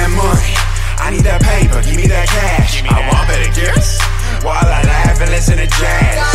that money, I need that paper, give me that cash. I want better gifts, while I laugh and listen to jazz.